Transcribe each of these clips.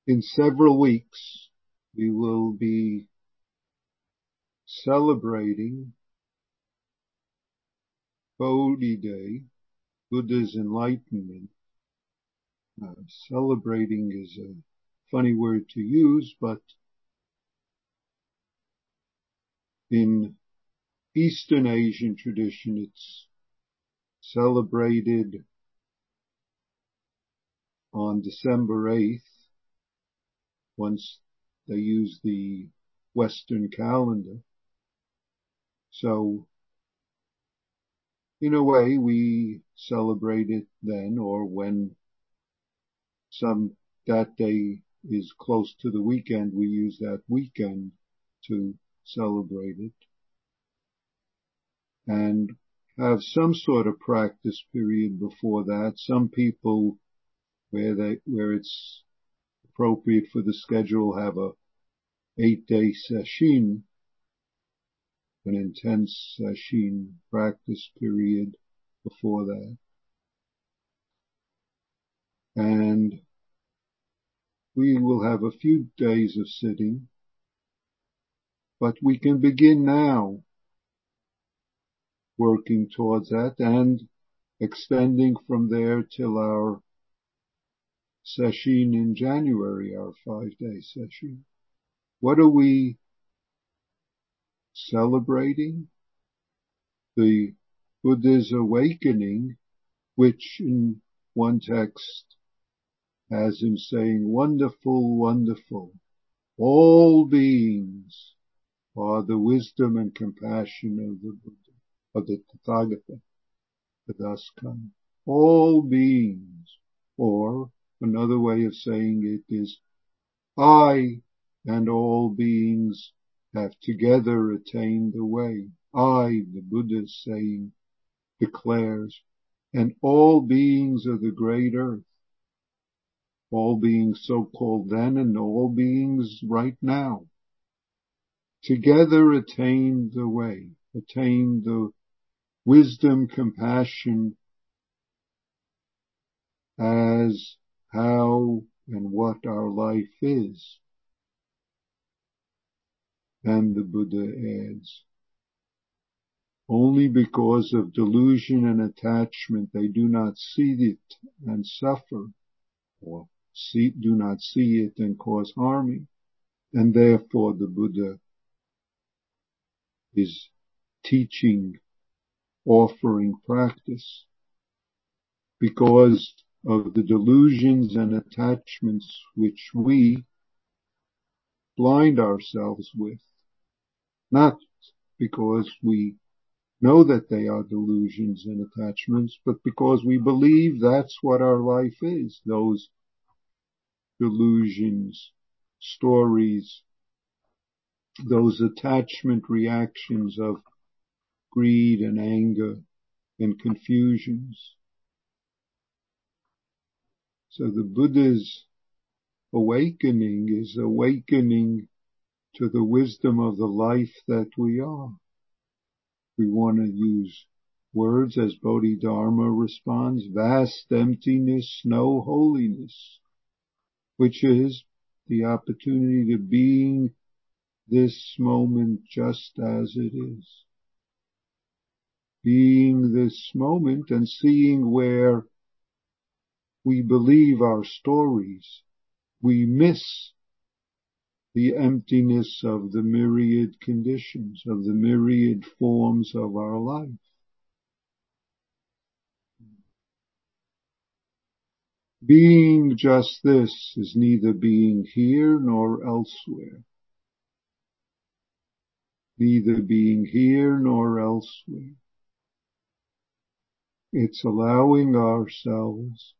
In several weeks, we will be celebrating Bodhi Day, Buddha's enlightenment. Celebrating is a funny word to use, but in Eastern Asian tradition, it's celebrated on December 8th, once they use the Western calendar. So, in a way, we celebrate it then, or when that day is close to the weekend, we use that weekend to celebrate it. And have some sort of practice period before that. Some people, where it's appropriate for the schedule, have a 8-day sesshin, an intense sesshin practice period before that. And we will have a few days of sitting, but we can begin now working towards that and extending from there till our sesshin in January, our 5-day sesshin. What are we celebrating? The Buddha's awakening, which in one text has him saying, "Wonderful, wonderful, all beings are the wisdom and compassion of the Buddha, of the Tathagata, the thus come. All beings," or another way of saying it is, I and all beings have together attained the way. I, the Buddha saying, declares, and all beings of the great earth, all beings so-called then and all beings right now, together attained the way, attained the wisdom, compassion as how and what our life is. And the Buddha adds, only because of delusion and attachment they do not see it and suffer, or do not see it and cause harming. And therefore the Buddha is teaching, offering practice, because of the delusions and attachments which we blind ourselves with, not because we know that they are delusions and attachments, but because we believe that's what our life is, those delusions, stories, those attachment reactions of greed and anger and confusions. So the Buddha's awakening is awakening to the wisdom of the life that we are. We want to use words as Bodhidharma responds, vast emptiness, no holiness, which is the opportunity to being this moment just as it is. Being this moment and seeing where we believe our stories, we miss the emptiness of the myriad conditions, of the myriad forms of our life. Being just this is neither being here nor elsewhere. Neither being here nor elsewhere. It's allowing ourselves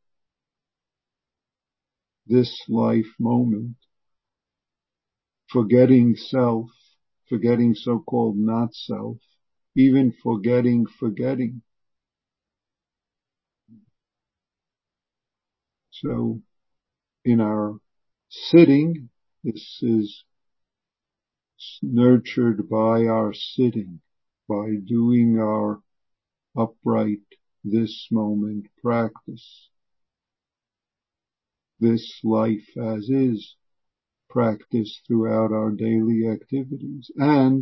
this life moment, forgetting self, forgetting so-called not self, even forgetting. So in our sitting, this is nurtured by our sitting, by doing our upright this moment practice. this life as is practiced throughout our daily activities, and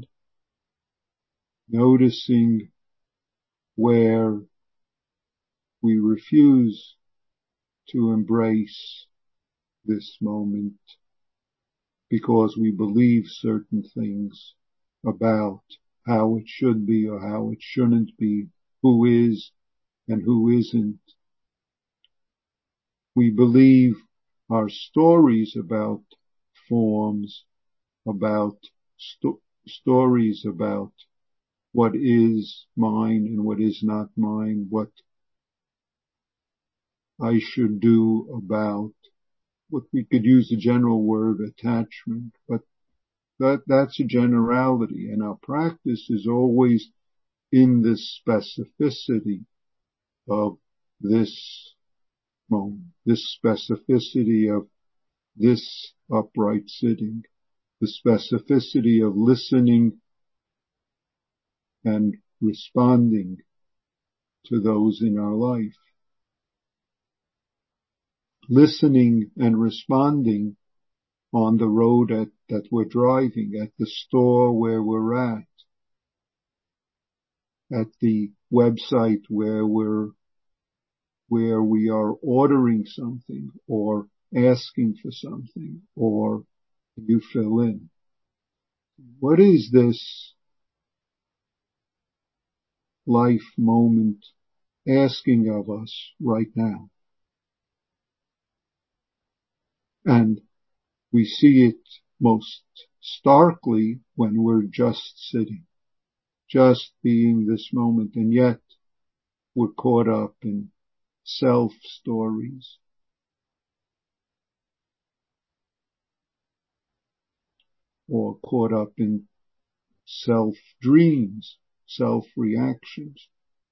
noticing where we refuse to embrace this moment because we believe certain things about how it should be or how it shouldn't be, who is and who isn't. We believe our stories about forms, about stories about what is mine and what is not mine, what I should do about what we could use the general word attachment, but that's a generality, and our practice is always in this specificity of this moment, this specificity of this upright sitting, the specificity of listening and responding to those in our life. Listening and responding on the road that we're driving, at the store where we're at the website where we are ordering something or asking for something, or you fill in. What is this life moment asking of us right now? And we see it most starkly when we're just sitting, just being this moment, and yet we're caught up in self stories, or caught up in self dreams, self reactions,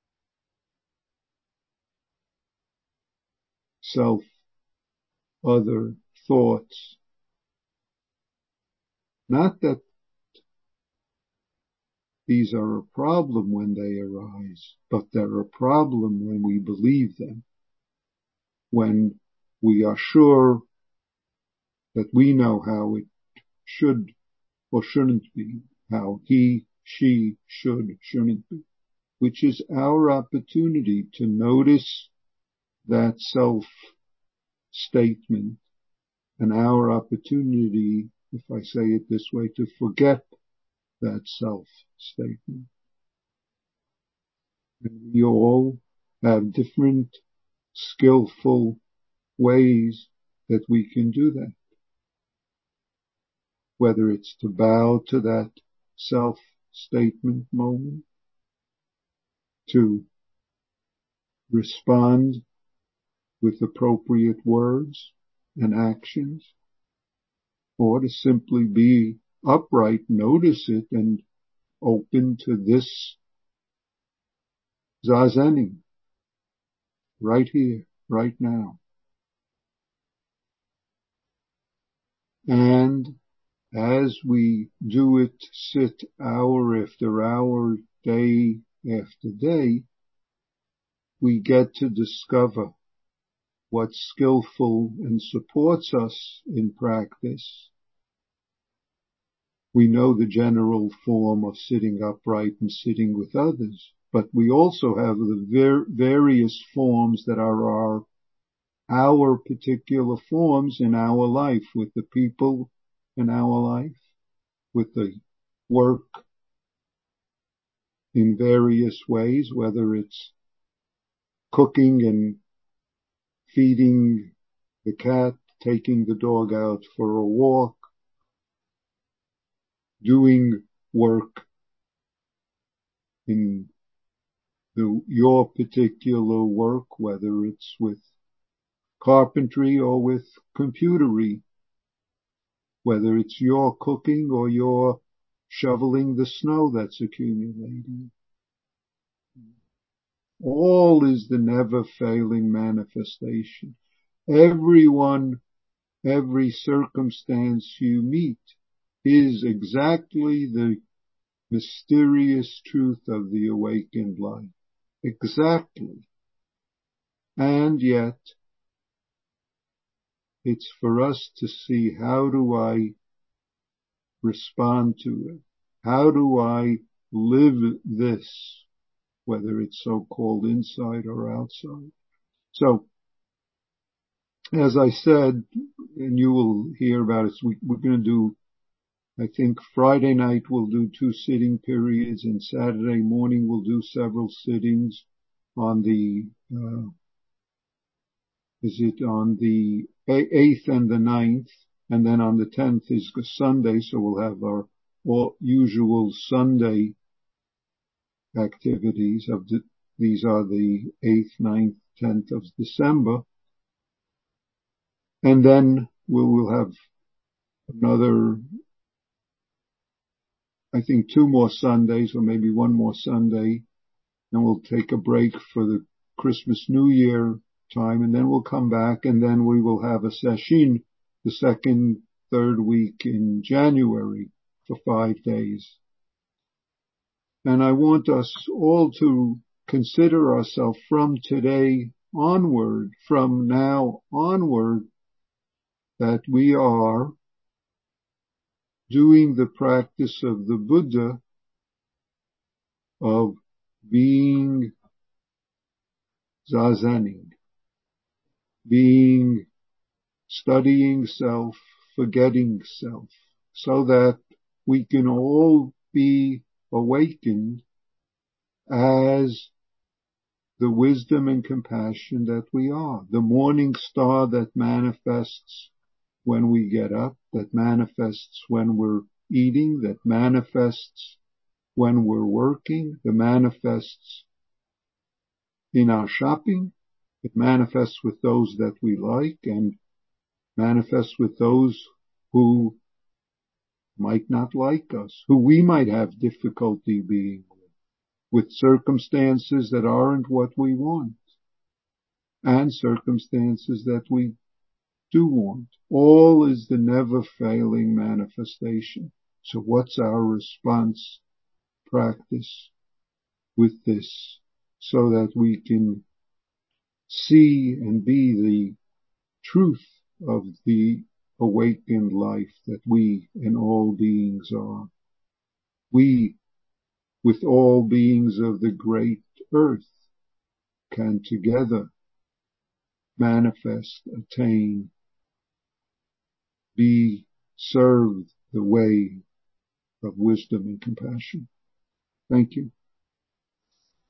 self other thoughts. Not that these are a problem when they arise, but they're a problem when we believe them, when we are sure that we know how it should or shouldn't be, how he, she shouldn't be, which is our opportunity to notice that self-statement, and our opportunity, if I say it this way, to forget that self-statement. And we all have different skillful ways that we can do that. Whether it's to bow to that self-statement moment, to respond with appropriate words and actions, or to simply be upright, notice it, and open to this zazening right here, right now. And as we do it, sit hour after hour, day after day, we get to discover what's skillful and supports us in practice. We know the general form of sitting upright and sitting with others, but we also have the various forms that are our particular forms in our life, with the people in our life, with the work in various ways, whether it's cooking and feeding the cat, taking the dog out for a walk, doing work in your particular work, whether it's with carpentry or with computery, whether it's your cooking or your shoveling the snow that's accumulating. All is the never-failing manifestation. Everyone, every circumstance you meet is exactly the mysterious truth of the awakened life. Exactly. And yet, It's for us to see, how do I respond to it? How do I live this, whether it's so-called inside or outside? So, as I said, and you will hear about it, we're going to do, I think Friday night we'll do 2 sitting periods, and Saturday morning we'll do several sittings on the, on the 8th and the 9th, and then on the 10th is Sunday, so we'll have our usual Sunday activities these are the 8th, 9th, 10th of December. And then we will have another, I think 2 more Sundays, or maybe 1 more Sunday, and we'll take a break for the Christmas New Year time, and then we'll come back, and then we will have a session the second, third week in January for 5 days. And I want us all to consider ourselves from today onward, from now onward, that we are doing the practice of the Buddha of being zazening, being studying self, forgetting self, so that we can all be awakened as the wisdom and compassion that we are, the morning star that manifests when we get up, that manifests when we're eating, that manifests when we're working, that manifests in our shopping, it manifests with those that we like, and manifests with those who might not like us, who we might have difficulty being with circumstances that aren't what we want, and circumstances that we do want. All is the never-failing manifestation. So what's our response, practice with this, so that we can see and be the truth of the awakened life that we and all beings are. We, with all beings of the great earth, can together manifest, attain, be served the way of wisdom and compassion. Thank you.